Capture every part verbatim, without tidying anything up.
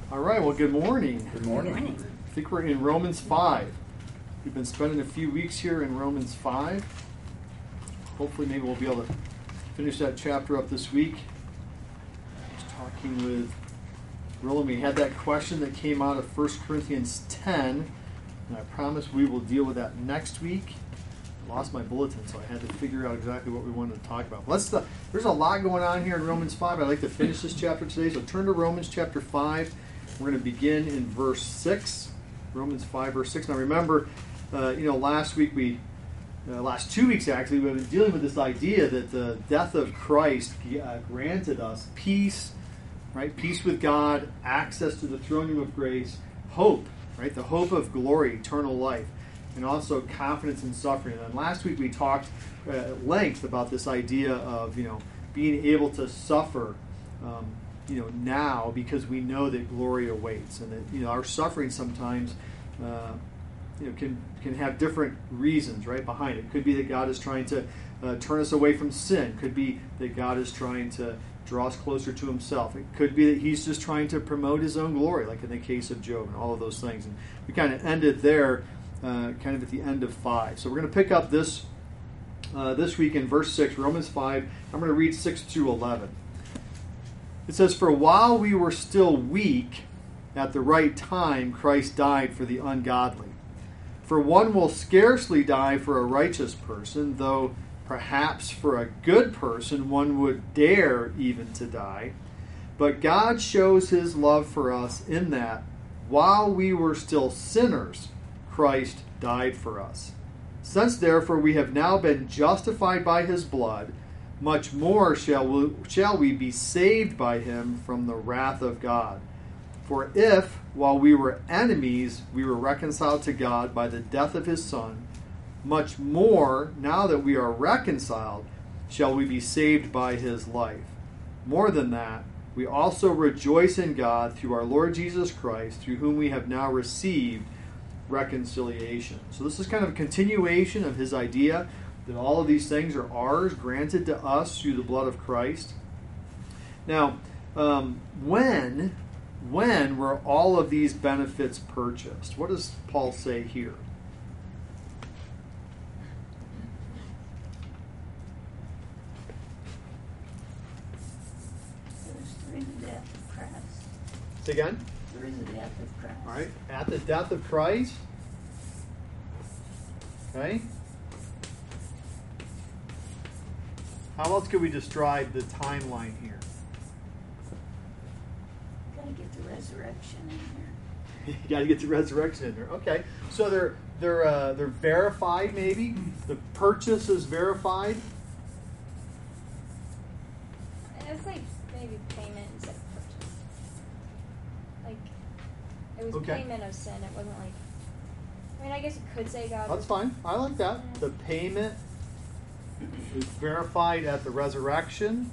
All right, well, good morning. Good morning. Good morning. I think we're in Romans five. We've been spending a few weeks here in Romans five. Hopefully, maybe we'll be able to finish that chapter up this week. I was talking with Roland. We had that question that came out of First Corinthians ten, and I promise we will deal with that next week. I lost my bulletin, so I had to figure out exactly what we wanted to talk about. Let's. Uh, there's a lot going on here in Romans five. I'd like to finish this chapter today, so turn to Romans chapter five. We're going to begin in verse six, Romans five, verse six. Now remember, uh, you know, last week we, uh, last two weeks actually, we've been dealing with this idea that the death of Christ uh, granted us peace, right? Peace with God, access to the throne room of grace, hope, right? The hope of glory, eternal life, and also confidence in suffering. And last week we talked uh, at length about this idea of, you know, being able to suffer, um, you know, now because we know that glory awaits, and that, you know, our suffering sometimes, uh, you know, can can have different reasons right behind it. It could be that God is trying to uh, turn us away from sin. Could be that God is trying to draw us closer to Himself. It could be that He's just trying to promote His own glory, like in the case of Job, and all of those things. And we kind of ended there, uh, kind of at the end of five. So we're going to pick up this uh, this week in verse six, Romans five. I'm going to read six through eleven. It says, "For while we were still weak, at the right time Christ died for the ungodly. For one will scarcely die for a righteous person, though perhaps for a good person one would dare even to die. But God shows His love for us in that, while we were still sinners, Christ died for us. Since therefore we have now been justified by His blood, much more shall we, shall we be saved by Him from the wrath of God. For if, while we were enemies, we were reconciled to God by the death of His Son, much more, now that we are reconciled, shall we be saved by His life. More than that, we also rejoice in God through our Lord Jesus Christ, through whom we have now received reconciliation." So this is kind of a continuation of his idea that all of these things are ours, granted to us through the blood of Christ. Now, um, when, when were all of these benefits purchased? What does Paul say here? It was through the death of Christ. Say again? Through the death of Christ. All right, at the death of Christ. Okay. How else could we describe the timeline here? Got to get the resurrection in there. You got to get the resurrection in there. Okay, so they're they're uh, they're verified. Maybe the purchase is verified. It's like maybe payment instead of purchase. Like it was Okay. payment of sin. It wasn't like. I mean, I guess you could say God. That's was- fine. I like that. The payment is verified at the resurrection.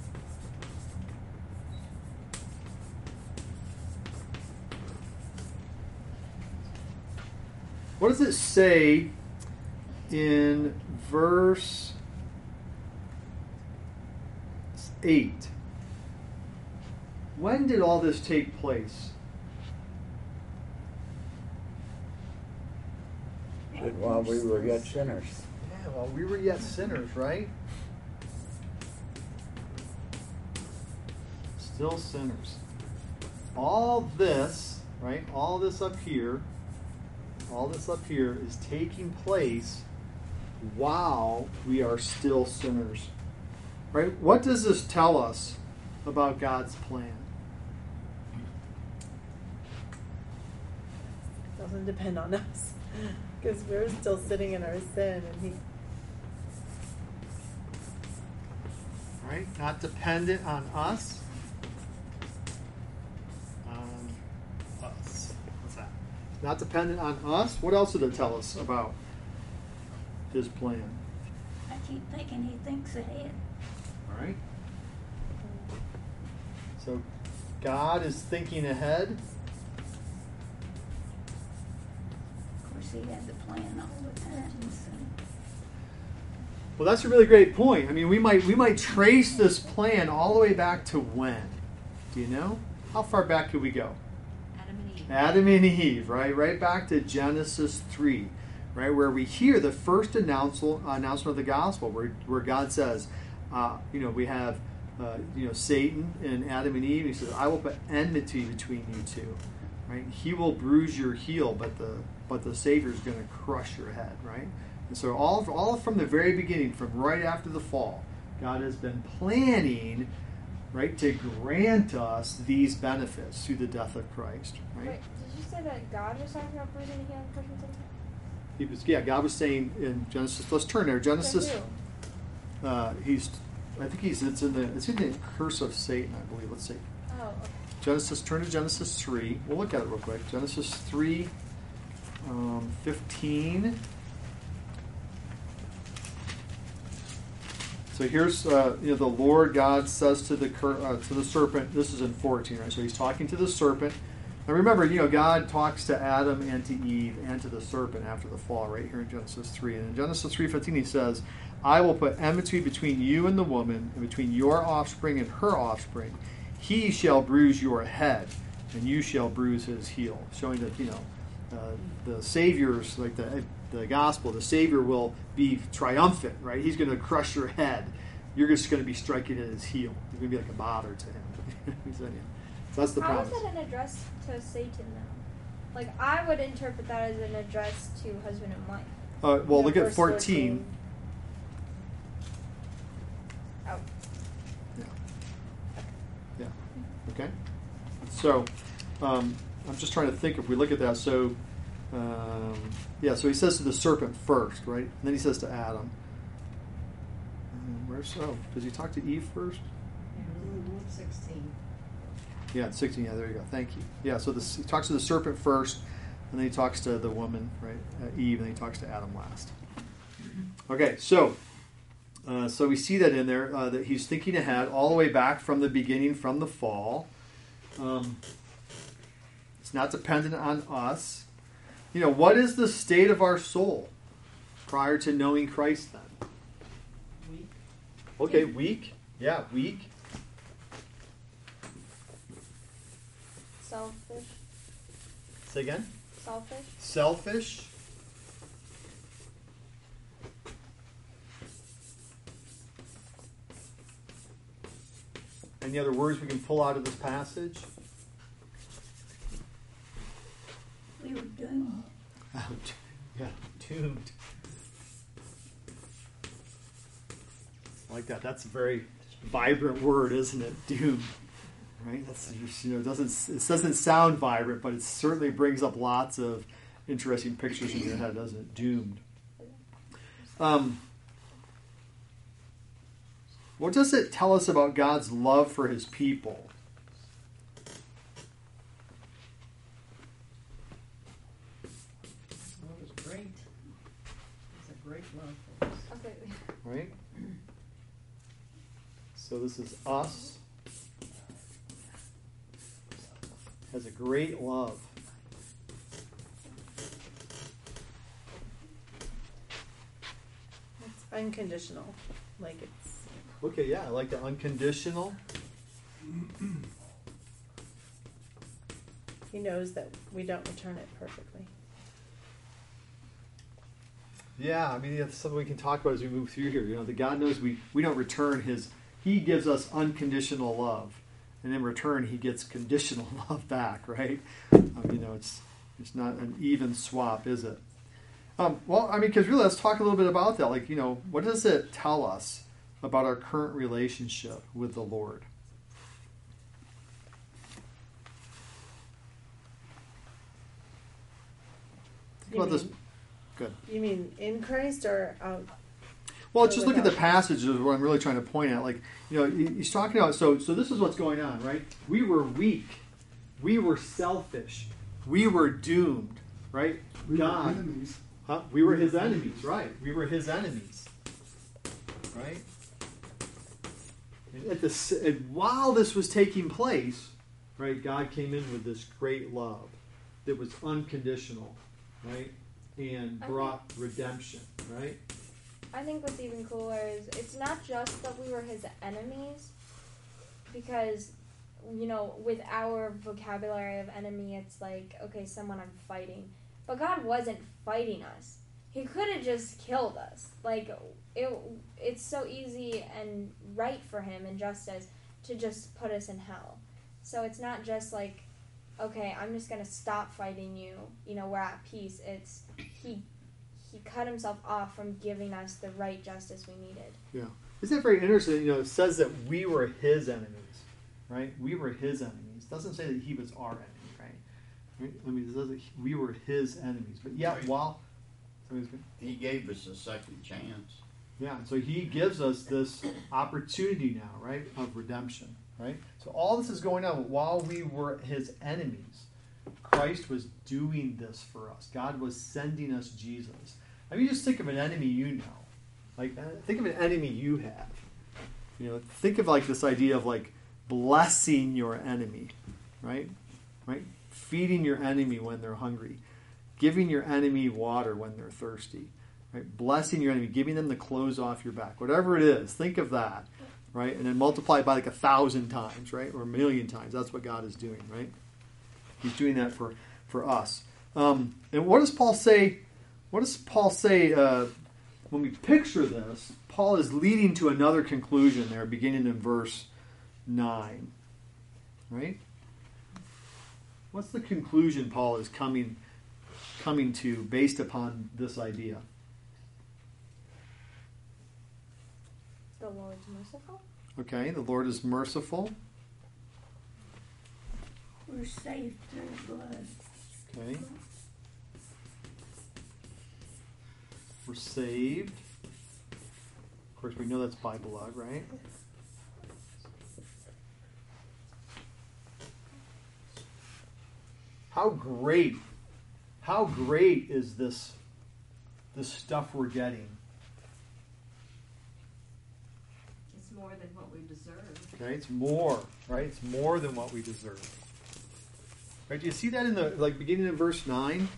What does it say in verse eight? When did all this take place? But while we were yet sinners. Yeah, well, we were yet sinners, right? Still sinners. All this, right? All this up here, all this up here is taking place while we are still sinners. Right? What does this tell us about God's plan? It doesn't depend on us. Because we're still sitting in our sin, and He. Right? Not dependent on us. On us. What's that? Not dependent on us. What else did it tell us about His plan? I keep thinking He thinks ahead. All right. So God is thinking ahead. Of course, He had the plan all the time. So. Well, that's a really great point. I mean, we might we might trace this plan all the way back to when? Do you know? How far back could we go? Adam Adam and Eve, right? Right back to Genesis three, right? Where we hear the first announcement, announcement of the gospel, where, where God says, uh, you know, we have, uh, you know, Satan and Adam and Eve. He says, I will put enmity between you two, right? He will bruise your heel, but the but the Savior is going to crush your head, right? And so all, all from the very beginning, from right after the fall, God has been planning, right, to grant us these benefits through the death of Christ, right? Wait, did you say that God was talking about bruising the heel and crushing Satan? He was, yeah, God was saying in Genesis. Let's turn there. Genesis. To who? Uh, he's, I think he's. It's in the. It's in the curse of Satan, I believe. Let's see. Oh, okay. Genesis. Turn to Genesis three. We'll look at it real quick. Genesis three, um, fifteen. So here's, uh, you know, the Lord God says to the cur- uh, to the serpent. This is in fourteen, right? So he's talking to the serpent. Now remember, you know, God talks to Adam and to Eve and to the serpent after the fall, right here in Genesis three. And in Genesis three fifteen, he says, "I will put enmity between you and the woman, and between your offspring and her offspring. He shall bruise your head, and you shall bruise his heel," showing that, you know, uh, the Savior's, like the the gospel, the Savior will be triumphant, right? He's going to crush your head. You're just going to be striking at his heel. You're going to be like a bother to him. so that's the How promise. is that an address to Satan, though? Like, I would interpret that as an address to husband and wife. Uh, well, Yeah, look at verse fourteen. Oh. Yeah. Yeah. Okay. So, um, I'm just trying to think if we look at that. So, um, yeah, so he says to the serpent first, right? And then he says to Adam. Um, where's, oh, does he talk to Eve first? Sixteen. Yeah, sixteen. Yeah, there you go. Thank you. Yeah, so this, he talks to the serpent first, and then he talks to the woman, right, uh, Eve, and then he talks to Adam last. Okay, so uh, so we see that in there uh, that he's thinking ahead all the way back from the beginning, from the fall. Um, it's not dependent on us. You know, what is the state of our soul prior to knowing Christ then? Weak. Okay, weak. Yeah, weak. Selfish. Say again. Selfish. Selfish. Any other words we can pull out of this passage? We were doomed. Out. Yeah, doomed. I like that. That's a very vibrant word, isn't it? Doomed. Right? That's, you know, it doesn't it doesn't sound vibrant, but it certainly brings up lots of interesting pictures in your head, doesn't it? Doomed. Um, what does it tell us about God's love for his people? Well, it was great. It's a great love for us. Okay. Right? So this is us. Has a great love. It's unconditional. Like it's Okay, yeah, I like the unconditional. he knows that we don't return it perfectly. Yeah, I mean, that's something we can talk about as we move through here. You know, that God knows we, we don't return his, he gives us unconditional love. And in return, he gets conditional love back, right? Um, you know, it's it's not an even swap, is it? Um, well, I mean, because really, let's talk a little bit about that. Like, you know, what does it tell us about our current relationship with the Lord? Think You about this. mean- Good. You mean in Christ or out? Well, Or just look at the without? passage is what I'm really trying to point at. Like, you know, he- he's talking about, so so this is what's going on, right? We were weak. We were selfish. We were doomed, right? We God. were enemies. Huh? We were his enemies, right? We were his enemies, right? And, at the, s- and while this was taking place, right, God came in with this great love that was unconditional, right? And brought redemption, right? I think what's even cooler is it's not just that we were his enemies, because you know, with our vocabulary of enemy, it's like, okay, someone I'm fighting. But God wasn't fighting us. He could have just killed us. Like, it, it's so easy and right for him and justice to just put us in hell. So it's not just like, okay, I'm just going to stop fighting you. You know, we're at peace. It's, he he cut himself off from giving us the right justice we needed. Yeah. Isn't that very interesting? You know, it says that we were his enemies, right? We were his enemies. It doesn't say that he was our enemy, right? right? I mean, it says that we were his enemies. But yeah, Right. while... He gave us a second chance. Yeah, so he gives us this opportunity now, right, of redemption, right? So all this is going on while we were his enemies. Christ was doing this for us. God was sending us Jesus. I mean, just think of an enemy you know. Like, uh, think of an enemy you have. You know, think of like this idea of like blessing your enemy, right? Right? Feeding your enemy when they're hungry. Giving your enemy water when they're thirsty. Right? Blessing your enemy, giving them the clothes off your back. Whatever it is, think of that. Right? And then multiply it by like a thousand times, right? Or a million times. That's what God is doing, right? He's doing that for, for us. Um, and what does Paul say? What does Paul say uh, when we picture this? Paul is leading to another conclusion there, beginning in verse nine. Right? What's the conclusion Paul is coming coming to based upon this idea? The Lord's merciful. Okay, the Lord is merciful. We're saved through blood. Okay. We're saved. Of course, we know that's by blood, right? How great, how great is this, this stuff we're getting? It's more than what we deserve. Okay, it's more, right? It's more than what we deserve. Right? Do you see that in the like beginning in verse nine?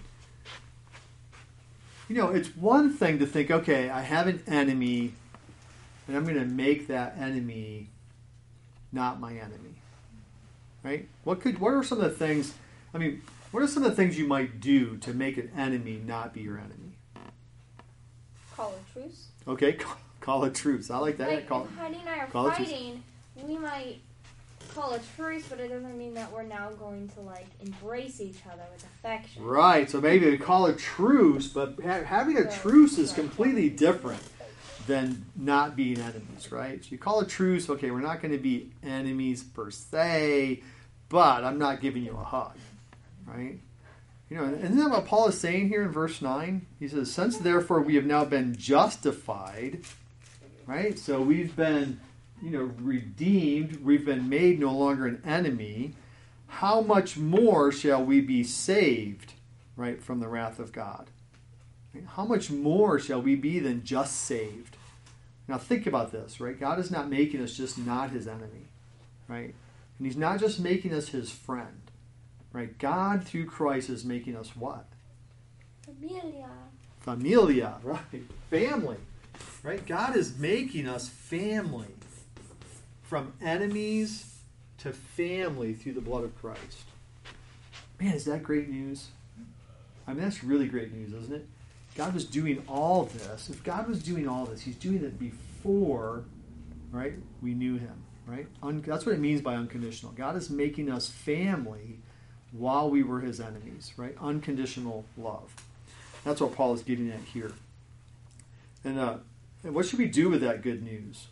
You know, it's one thing to think, okay, I have an enemy, and I'm going to make that enemy not my enemy. Right? What could? What are some of the things? I mean, what are some of the things you might do to make an enemy not be your enemy? Call a truce. Okay, call, call a truce. I like that. Like, call, if Heidi and I are call a truce. fighting, we might call a truce, but it doesn't mean that we're now going to, like, embrace each other with affection. Right, so maybe we call a truce, but ha- having a truce is completely different than not being enemies, right? So you call a truce, okay, we're not going to be enemies per se, but I'm not giving you a hug, right? You know, isn't that what Paul is saying here in verse nine? He says, since therefore we have now been justified, right? So we've been, you know, redeemed, we've been made no longer an enemy. How much more shall we be saved, right, from the wrath of God? Right? How much more shall we be than just saved? Now think about this, right? God is not making us just not his enemy, right? And he's not just making us his friend, right? God through Christ is making us what? Familia. Familia, right? Family, right? God is making us family. From enemies to family through the blood of Christ. Man, is that great news? I mean, that's really great news, isn't it? God was doing all this. If God was doing all this, he's doing it before, right, we knew him, right? Un- that's what it means by unconditional. God is making us family while we were his enemies, right? Unconditional love. That's what Paul is getting at here. And, uh, and what should we do with that good news?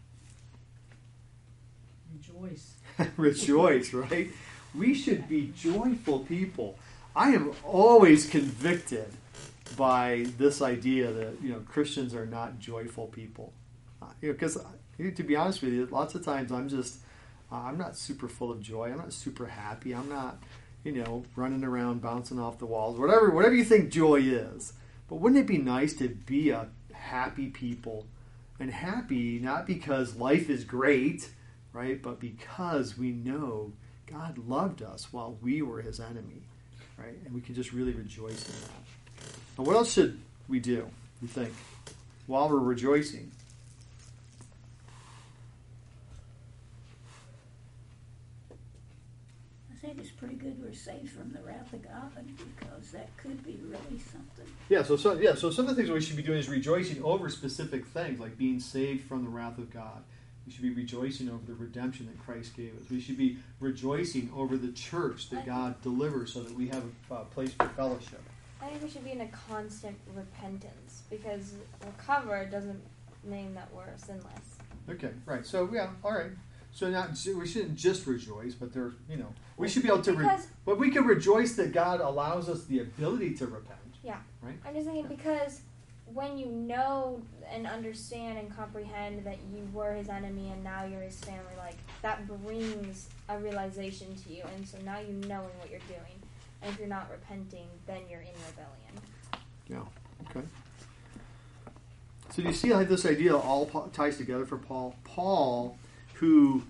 Rejoice. Rejoice, right? We should be joyful people. I am always convicted by this idea that, you know, Christians are not joyful people. Uh, you know, because to be honest with you, lots of times I'm just, uh, I'm not super full of joy. I'm not super happy. I'm not, you know, running around bouncing off the walls. Whatever, whatever you think joy is. But wouldn't it be nice to be a happy people? And happy not because life is great, right? But because we know God loved us while we were his enemy, right? And we can just really rejoice in that. And what else should we do, you think, while we're rejoicing? think it's pretty good we're saved from the wrath of God, because that could be really something. Yeah, so, so yeah, so some of the things we should be doing is rejoicing over specific things, like being saved from the wrath of God. We should be rejoicing over the redemption that Christ gave us. We should be rejoicing over the church that God delivers so that we have a uh, place for fellowship. I think we should be in a constant repentance, because recover doesn't mean that we're sinless. Okay, right. So, yeah, all right. So not we shouldn't just rejoice, but there, you know, we should be able to. Re- Because- but we can rejoice that God allows us the ability to repent. Yeah. Right. I'm just thinking, because when you know and understand and comprehend that you were his enemy and now you're his family, like, that brings a realization to you, and so now you knowing what you're doing. And if you're not repenting, then you're in rebellion. Yeah. Okay. So do you see how this idea all pa- ties together for Paul? Paul, who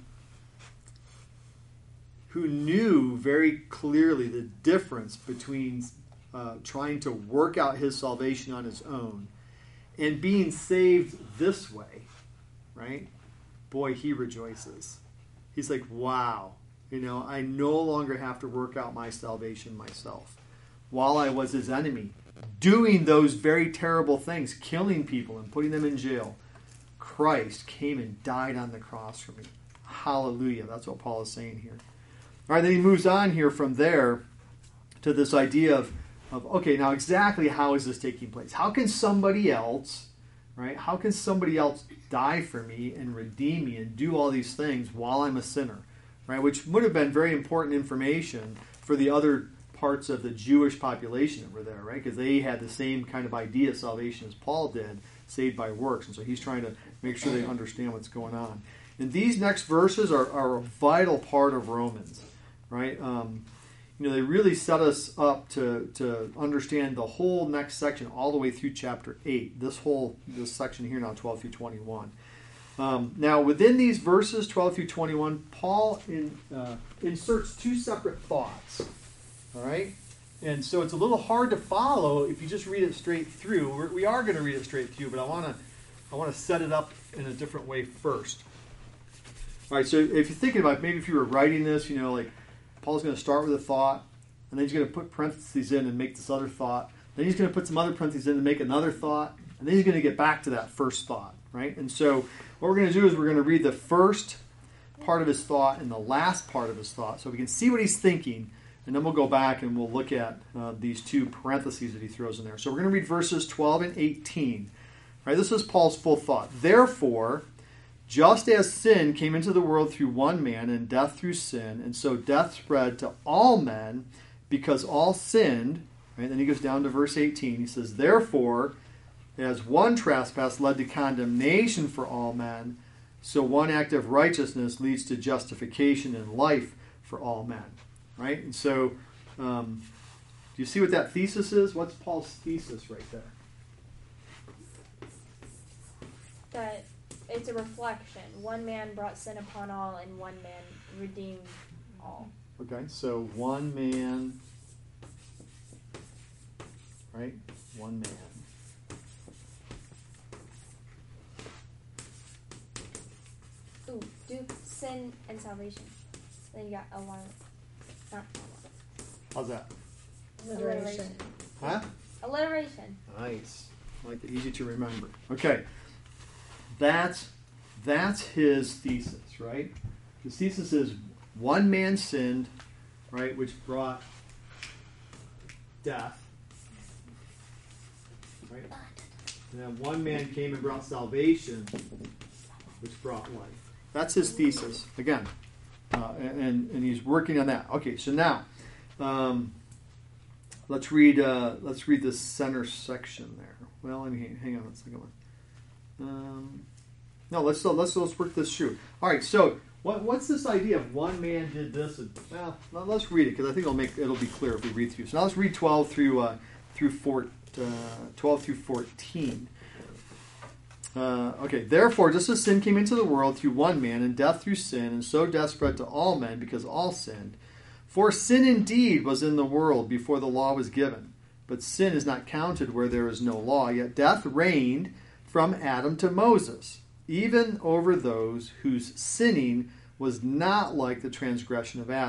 who knew very clearly the difference between uh, trying to work out his salvation on his own and being saved this way, right? Boy, he rejoices. He's like, wow, you know, I no longer have to work out my salvation myself. While I was his enemy, doing those very terrible things, killing people and putting them in jail, Christ came and died on the cross for me. Hallelujah. That's what Paul is saying here. All right, then he moves on here from there to this idea of, of, okay, now exactly how is this taking place? How can somebody else, right, how can somebody else die for me and redeem me and do all these things while I'm a sinner, right, which would have been very important information for the other parts of the Jewish population that were there, right, because they had the same kind of idea of salvation as Paul did, saved by works, and so he's trying to make sure they understand what's going on. And these next verses are, are a vital part of Romans, right? Um, you know, they really set us up to, to understand the whole next section all the way through chapter eight. This whole this section here now, twelve through twenty-one. Um, now, within these verses, twelve through twenty-one, Paul in, uh, inserts two separate thoughts. All right? And so it's a little hard to follow if you just read it straight through. We're, we are going to read it straight through, but I want to I want to set it up in a different way first. All right, so if you're thinking about, maybe if you were writing this, you know, like Paul's going to start with a thought, and then he's going to put parentheses in and make this other thought. Then he's going to put some other parentheses in and make another thought, and then he's going to get back to that first thought, right? And so what we're going to do is we're going to read the first part of his thought and the last part of his thought so we can see what he's thinking, and then we'll go back and we'll look at uh, these two parentheses that he throws in there. So we're going to read verses twelve and eighteen. All right, this is Paul's full thought. Therefore, just as sin came into the world through one man, and death through sin, and so death spread to all men because all sinned. Right? Then he goes down to verse eighteen. He says, therefore, as one trespass led to condemnation for all men, so one act of righteousness leads to justification and life for all men. Right? And so, um, do you see what that thesis is? What's Paul's thesis right there? That it's a reflection. One man brought sin upon all, and one man redeemed all. Okay, so one man, right? One man. Ooh, do sin and salvation. Then you got a one. Not How's that? Alliteration. Huh? alliteration. Nice. I like it. Easy to remember. Okay. That's that's his thesis, right? His thesis is one man sinned, right, which brought death. Right? And then one man came and brought salvation, which brought life. That's his thesis. Again. Uh, and, and he's working on that. Okay, so now um, let's read uh, let's read the center section there. Well, let me hang, hang on a second. Um, no, let's let's let's work this through. All right, so what what's this idea of one man did this? And, well, let's read it because I think it'll make it'll be clear if we read through. So now let's read twelve through uh, through four, uh, twelve through fourteen. Uh, okay, therefore, just as sin came into the world through one man, and death through sin, and so death spread to all men because all sinned. For sin indeed was in the world before the law was given, but sin is not counted where there is no law. Yet death reigned from Adam to Moses, even over those whose sinning was not like the transgression of Adam,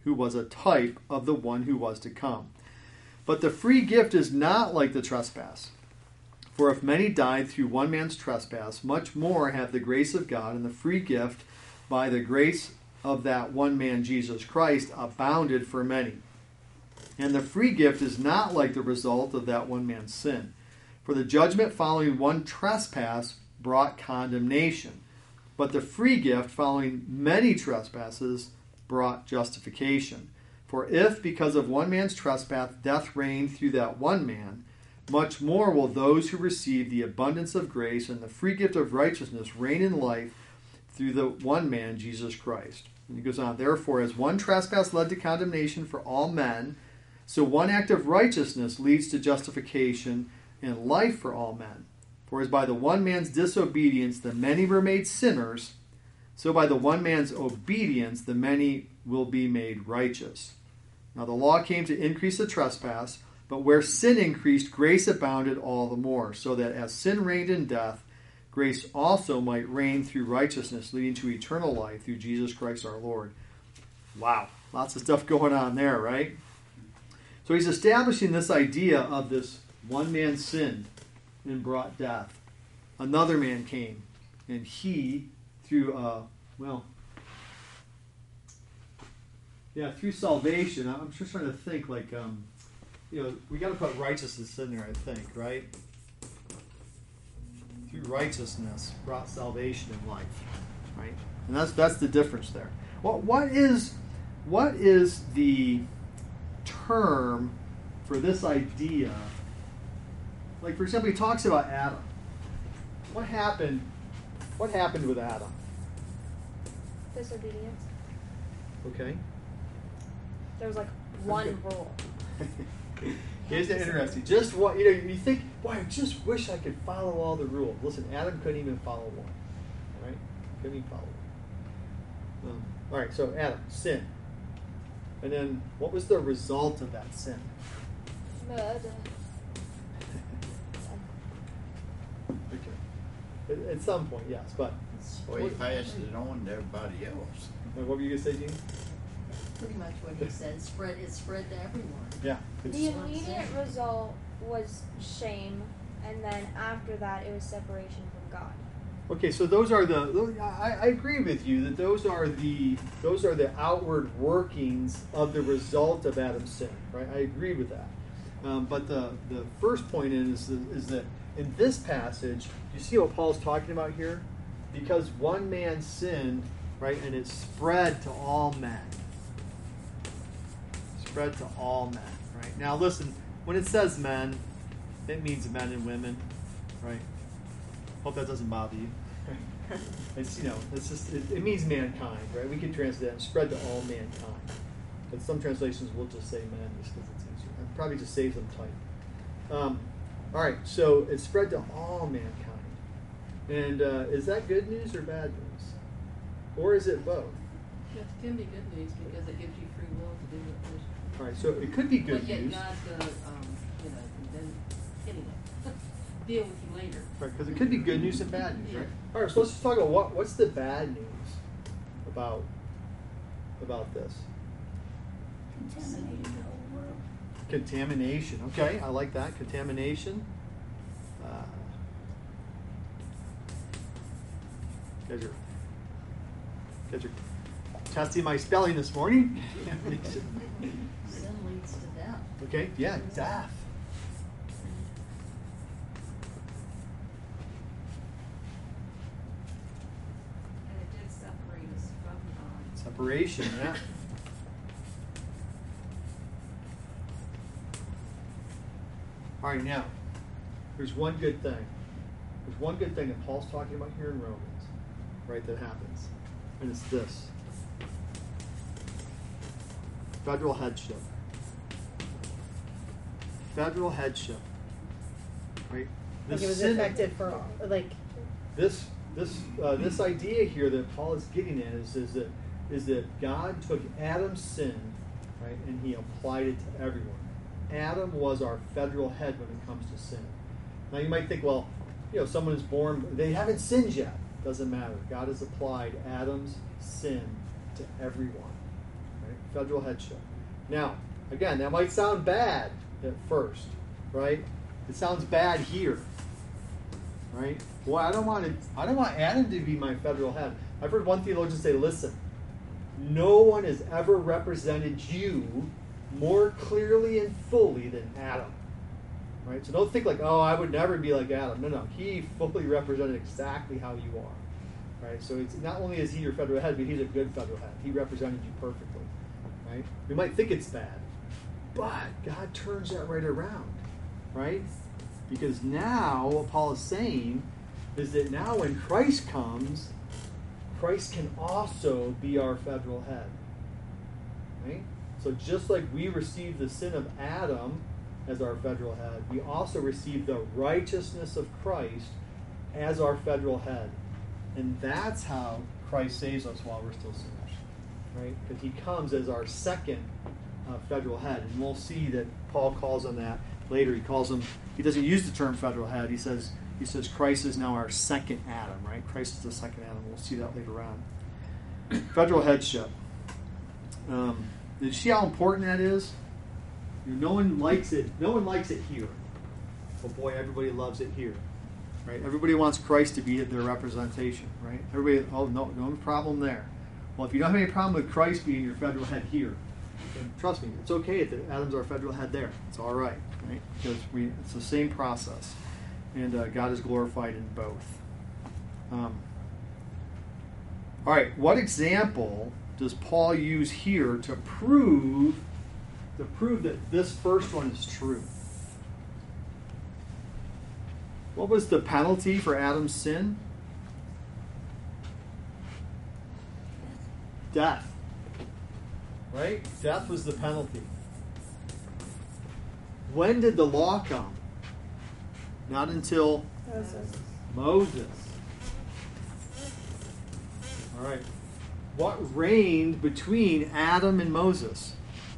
who was a type of the one who was to come. But the free gift is not like the trespass. For if many died through one man's trespass, much more have the grace of God and the free gift by the grace of that one man, Jesus Christ, abounded for many. And the free gift is not like the result of that one man's sin. For the judgment following one trespass brought condemnation, but the free gift following many trespasses brought justification. For if, because of one man's trespass, death reigned through that one man, much more will those who receive the abundance of grace and the free gift of righteousness reign in life through the one man, Jesus Christ. And he goes on, therefore, as one trespass led to condemnation for all men, so one act of righteousness leads to justification and life for all men. For as by the one man's disobedience the many were made sinners, so by the one man's obedience the many will be made righteous. Now the law came to increase the trespass, but where sin increased, grace abounded all the more, so that as sin reigned in death, grace also might reign through righteousness, leading to eternal life through Jesus Christ our Lord. Wow, lots of stuff going on there, right? So he's establishing this idea of this one man sinned and brought death. Another man came, and he, through, uh, well, yeah, through salvation, I'm just trying to think, like, um, you know, we got to put righteousness in there, I think, right? Through righteousness brought salvation and life, right? And that's that's the difference there. What what is what is the term for this idea? Like, for example, he talks about Adam. What happened? What happened with Adam? Disobedience. Okay. There was like one rule. Here's the interesting. Just what you know, you think, boy, I just wish I could follow all the rules. Listen, Adam couldn't even follow one. All right? Couldn't even follow one. Um, all right, so Adam, sin. And then what was the result of that sin? Murder. Okay. At, at some point, yes, but Well, he passed it on to everybody else. what were you going to say, Jean? Pretty much what he said, spread, it spread to everyone. Yeah. The immediate result was shame, and then after that, it was separation from God. Okay, so those are the. those- I, I agree with you that those are the those are the outward workings of the result of Adam's sin, right? I agree with that. Um, but the the first point is is that in this passage, you see what Paul's talking about here, because one man sinned, right, and it spread to all men. Spread to all men, right? Now, listen, when it says men, it means men and women, right? Hope that doesn't bother you. It's, you know, it's just it, it means mankind, right? We can translate that, spread to all mankind. But some translations will just say men just because it's easier. It probably just saves them type. Um, all right, so it's spread to all mankind. And uh, is that good news or bad news? Or is it both? It can be good news because it gives you free will to do what there's. All right, so it could be good But yet news. God's gonna, um, you know, then, anyway, deal with you later. Right, because it could be good news and bad news, Yeah. right? All right, so let's just talk about what what's the bad news about about this Contaminated the whole world. contamination. Okay, I like that contamination. Uh, guys are guys are testing my spelling this morning. Sin leads to death. Okay, yeah, death. And it did separate us from God. Separation, yeah. All right, now, there's one good thing. There's one good thing that Paul's talking about here in Romans, right, that happens. And it's this. Federal headship. Federal headship. Right? Like it was sin- effective for all, like, this this uh, this idea here that Paul is getting at is, is that is that God took Adam's sin, right, and he applied it to everyone. Adam was our federal head when it comes to sin. Now you might think, well, you know, someone is born, they haven't sinned yet. Doesn't matter. God has applied Adam's sin to everyone. Right? Federal headship. Now, again, that might sound bad at first, right? It sounds bad here, right? Well, I don't want to. I don't want Adam to be my federal head. I've heard one theologian say, "Listen, no one has ever represented you more clearly and fully than Adam." Right? So don't think like, "Oh, I would never be like Adam." No, no. He fully represented exactly how you are. Right? So it's not only is he your federal head, but he's a good federal head. He represented you perfectly. Right? We might think it's bad, but God turns that right around. Right? Because now what Paul is saying is that now when Christ comes, Christ can also be our federal head. Right? So just like we received the sin of Adam as our federal head, we also receive the righteousness of Christ as our federal head. And that's how Christ saves us while we're still sinners. Right? Because he comes as our second uh, federal head. And we'll see that Paul calls on that later. He calls him, he doesn't use the term federal head. He says, he says Christ is now our second Adam, right? Christ is the second Adam. We'll see that later on. Federal headship. Um, did you see how important that is? You know, no one likes it. No one likes it here. But boy, everybody loves it here, right? Everybody wants Christ to be their representation, right? Everybody, oh no, no problem there. Well, if you don't have any problem with Christ being your federal head here, then trust me, it's okay if Adam's our federal head there. It's all right, right? Because we, it's the same process, and uh, God is glorified in both. Um, all right, what example does Paul use here to prove to prove that this first one is true? What was the penalty for Adam's sin? Death. Right? Death was the penalty. When did the law come? Not until Moses. Moses. All right. What reigned between Adam and Moses?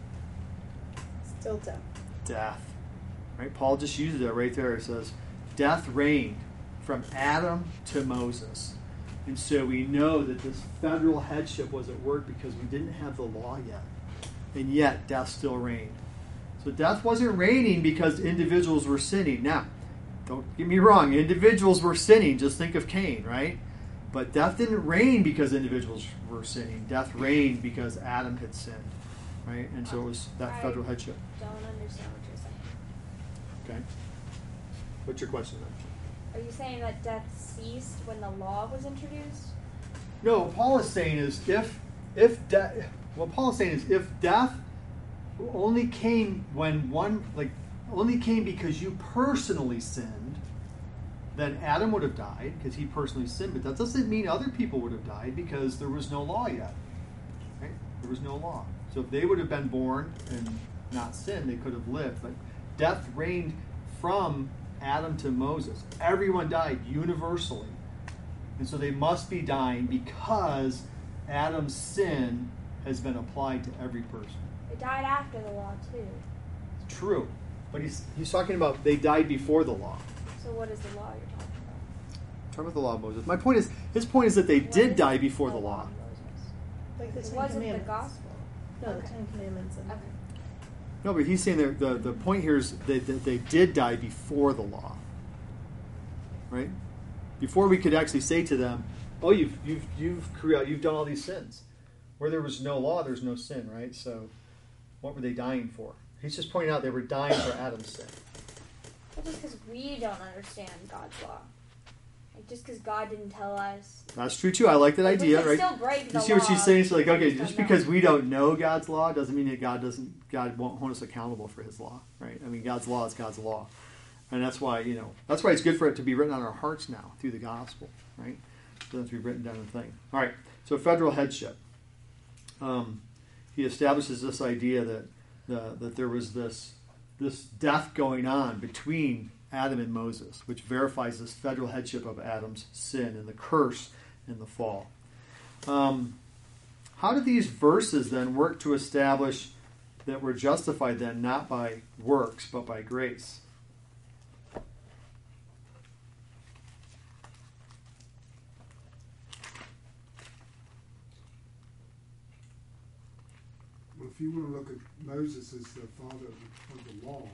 Still death. Death. Right? Paul just uses it right there. It says, death reigned from Adam to Moses. And so we know that this federal headship was at work because we didn't have the law yet. And yet, death still reigned. So death wasn't reigning because individuals were sinning. Now, don't get me wrong, individuals were sinning. Just think of Cain, right? But death didn't reign because individuals were sinning. Death reigned because Adam had sinned. Right? And so it was that federal headship. Don't understand what you're saying. Okay. What's your question then? Are you saying that death ceased when the law was introduced? No, what Paul is saying is if if death what Paul is saying is if death only came when one like only came because you personally sinned, then Adam would have died because he personally sinned, but that doesn't mean other people would have died because there was no law yet. Right? There was no law. So if they would have been born and not sinned, they could have lived. But death reigned from Adam to Moses. Everyone died universally. And so they must be dying because Adam's sin has been applied to every person. It died after the law, too. True. But he's he's talking about they died before the law. So what is the law you're talking about? Talking about the law of Moses. My point is, his point is that they What did is die before the of law. Moses? Like the It Ten wasn't the Commandments. gospel. No, the Okay. Ten Commandments. And Okay. No, but he's saying that the, the point here is that, that they did die before the law. Right? Before we could actually say to them, oh, you've you've you've created, you've done all these sins. Where there was no law, there's no sin, right? So what were they dying for? He's just pointing out they were dying for Adam's sin. Well, just because we don't understand God's law. Like, just because God didn't tell us. That's true too. I like that Like, idea, we can right? still break the You see what law, she's saying? She's like, okay, we just just don't because know. we don't know God's law doesn't mean that God doesn't God won't hold us accountable for his law, right? I mean, God's law is God's law. And that's why, you know, that's why it's good for it to be written on our hearts now through the gospel, right? It doesn't have to be written down in the thing. All right, so federal headship. Um, he establishes this idea that the, that there was this this death going on between Adam and Moses, which verifies this federal headship of Adam's sin and the curse in the fall. Um, how do these verses then work to establish that we're justified then not by works but by grace? Well, if you want to look at Moses as the father of the law,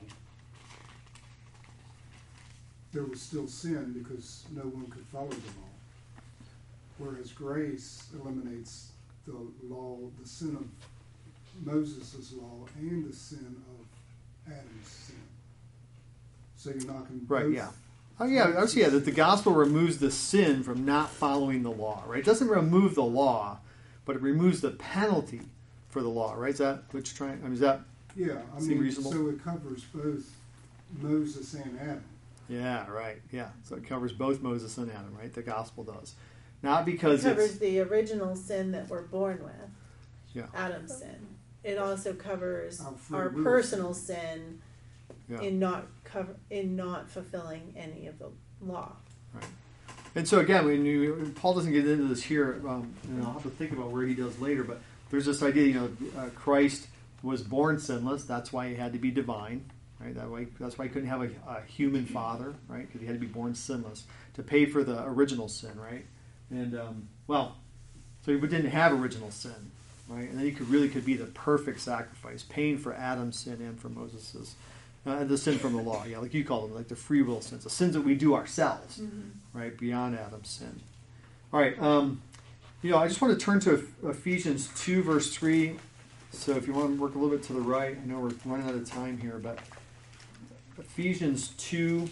there was still sin because no one could follow the law. Whereas grace eliminates the law, the sin of Moses' law and the sin of Adam's sin. So you're knocking Right, both. yeah. Oh yeah, I see. Yeah, that the gospel removes the sin from not following the law, right? It doesn't remove the law, but it removes the penalty for the law, right? Is that what you're trying? I mean, is that? Yeah, I Seem mean, reasonable? so it covers both Moses and Adam. Yeah, right. Yeah, so it covers both Moses and Adam, right? The gospel does, not It because covers it's the original sin that we're born with, yeah, Adam's sin. It also covers Our free our will personal sin. sin yeah. in not cover in not fulfilling any of the law. Right. And so again, when you Paul doesn't get into this here, um, and I'll have to think about where he does later. But there's this idea, you know, uh, Christ was born sinless. That's why he had to be divine, right? That way, that's why he couldn't have a, a human father, right? Because he had to be born sinless to pay for the original sin, right? And um, well, so he didn't have original sin, right? And then he could really could be the perfect sacrifice, paying for Adam's sin and for Moses's. Uh, and the sin from the law, yeah, like you call them, like the free will sins, the sins that we do ourselves, Mm-hmm. right, beyond Adam's sin. All right, um, you know, I just want to turn to Ephesians two, verse three. So if you want to work a little bit to the right, I know we're running out of time here, but Ephesians two,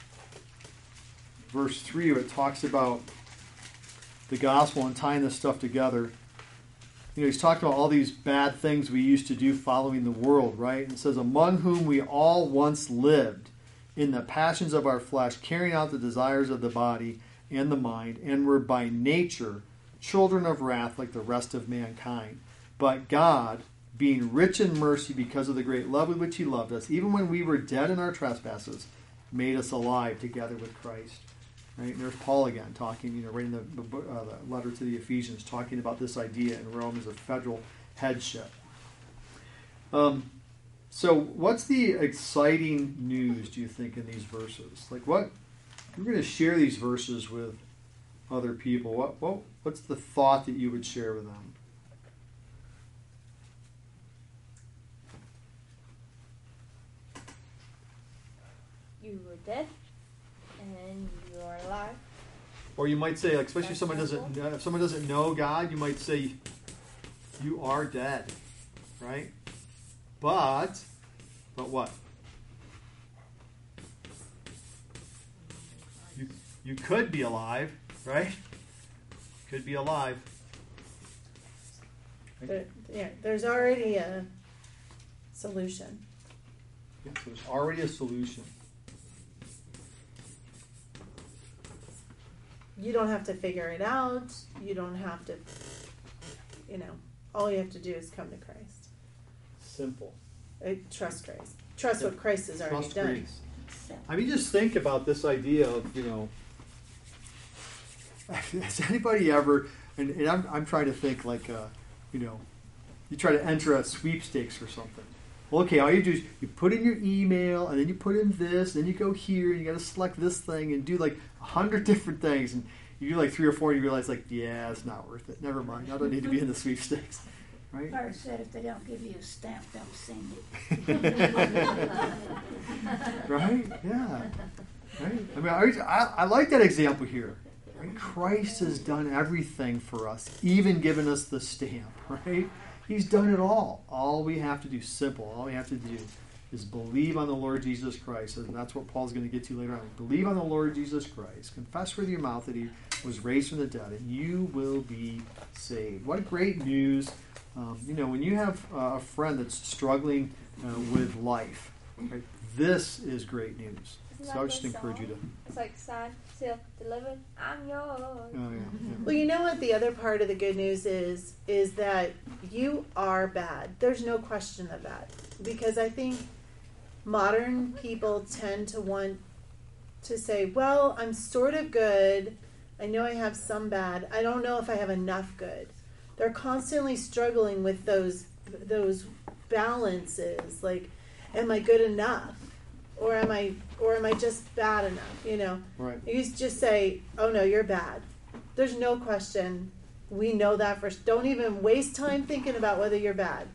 verse three, where it talks about the gospel and tying this stuff together. You know, he's talking about all these bad things we used to do following the world, right? And it says, among whom we all once lived in the passions of our flesh, carrying out the desires of the body and the mind, and were by nature children of wrath like the rest of mankind. But God, being rich in mercy because of the great love with which he loved us, even when we were dead in our trespasses, made us alive together with Christ. Right? And there's Paul again talking, you know, writing the, the, uh, the letter to the Ephesians, talking about this idea in Rome as a federal headship. Um, so, what's the exciting news, do you think, in these verses? Like, what you're going to share these verses with other people? What, what, what's the thought that you would share with them? You were dead, and you are alive. Or you might say, like, especially if That's someone doesn't, simple. uh, if someone doesn't know God, you might say, you are dead, right? But, but what? You, you could be alive, right? Could be alive. There, yeah, there's already a solution. Yeah, so there's already a solution. You don't have to figure it out. You don't have to, you know, all you have to do is come to Christ. Simple. Uh, Trust Christ. Trust what Christ has already Trust done. grace. I mean, just think about this idea of, you know, has anybody ever, and, and I'm, I'm trying to think like, uh, you know, you try to enter a sweepstakes or something. Well, okay, all you do is you put in your email, and then you put in this, and then you go here, and you got to select this thing, and do like a hundred different things, and you do like three or four, and you realize like, yeah, it's not worth it. Never mind, I don't need to be in the sweepstakes, right? First said if they don't give you a stamp, don't send it. Right? Yeah. Right? I mean, I, I, I like that example here. Right? Christ has done everything for us, even given us the stamp, right? He's done it all. All we have to do, simple, all we have to do is believe on the Lord Jesus Christ. And that's what Paul's going to get to later on. Believe on the Lord Jesus Christ. Confess with your mouth that he was raised from the dead, and you will be saved. What great news. Um, you know, when you have uh, a friend that's struggling uh, with life, right, this is great news. Isn't So that I would just the encourage you to. song? It's like signed, sealed, delivered. I'm yours. Oh, yeah, yeah. Well, you know what the other part of the good news is? Is that you are bad. There's no question of that. Because I think modern people tend to want to say, well, I'm sort of good. I know I have some bad. I don't know if I have enough good. They're constantly struggling with those those balances. Like, am I good enough? Or am I or am I just bad enough? You know? Right. You just say, oh no, you're bad. There's no question. We know that first. Don't even waste time thinking about whether you're bad.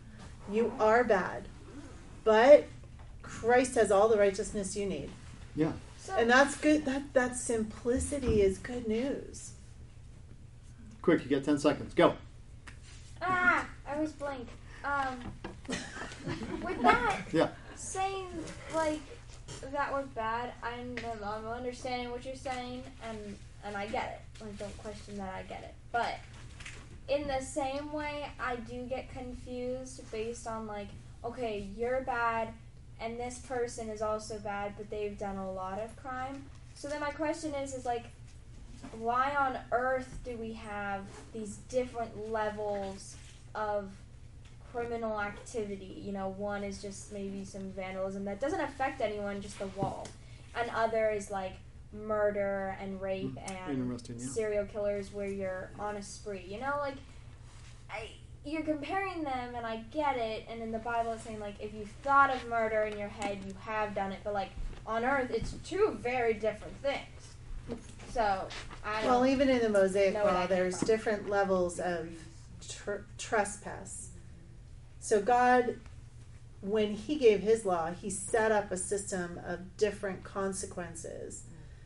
You are bad. But Christ has all the righteousness you need. Yeah. So, And that's good. That that simplicity is good news. Quick, you get ten seconds. Go. ah, I was blank. Um, with that, Yeah. saying like that we're bad, I'm, I'm understanding what you're saying, and and I get it. Like, don't question that. I get it. But in the same way, I do get confused based on like, okay, you're bad, and this person is also bad, but they've done a lot of crime. So then my question is, is like, why on earth do we have these different levels of criminal activity? You know, one is just maybe some vandalism that doesn't affect anyone, just the wall. And other is like murder and rape Mm, and interesting, yeah. serial killers where you're on a spree. You know, like, I, you're comparing them, and I get it. And in the Bible it's saying, like, if you've thought of murder in your head, you have done it. But, like, on earth, it's two very different things. So, I don't Well, even in the Mosaic know where Law, that came there's from. different levels of tr- trespass. So God, when He gave His law, He set up a system of different consequences.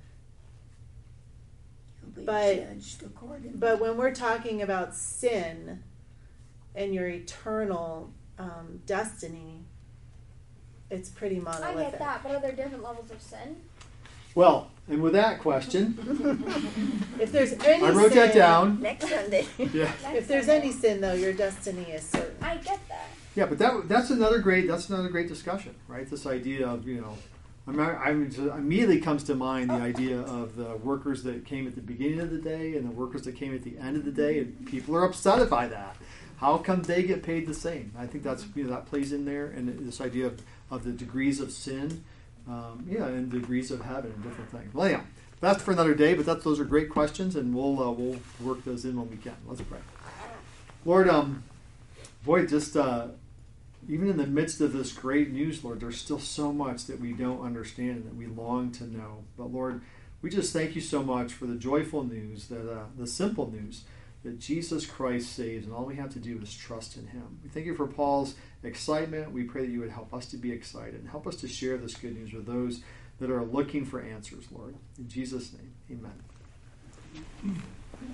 You'll be But- judged accordingly. But when we're talking about sin and your eternal um, destiny, it's pretty I monolithic. get that, but are there different levels of sin? Well, and with that question, If there's any I wrote sin, that down. Next Sunday. Yeah. If there's any sin, though, your destiny is certain. I get that. Yeah, but that that's another great that's another great discussion, right? This idea of, you know, I mean, I mean, so immediately comes to mind the idea of the workers that came at the beginning of the day and the workers that came at the end of the day, and people are upset by that. How come they get paid the same? I think that's, you know, that plays in there, and this idea of, of the degrees of sin, um, yeah, and degrees of heaven and different things. Well, yeah, that's for another day. But that's those are great questions, and we'll uh, we'll work those in when we can. Let's pray. Lord, um, boy, just uh, even in the midst of this great news, Lord, there's still so much that we don't understand and that we long to know. But Lord, we just thank you so much for the joyful news, that uh, the simple news, that Jesus Christ saves, and all we have to do is trust in Him. We thank you for Paul's excitement. We pray that you would help us to be excited and help us to share this good news with those that are looking for answers, Lord. In Jesus' name, amen.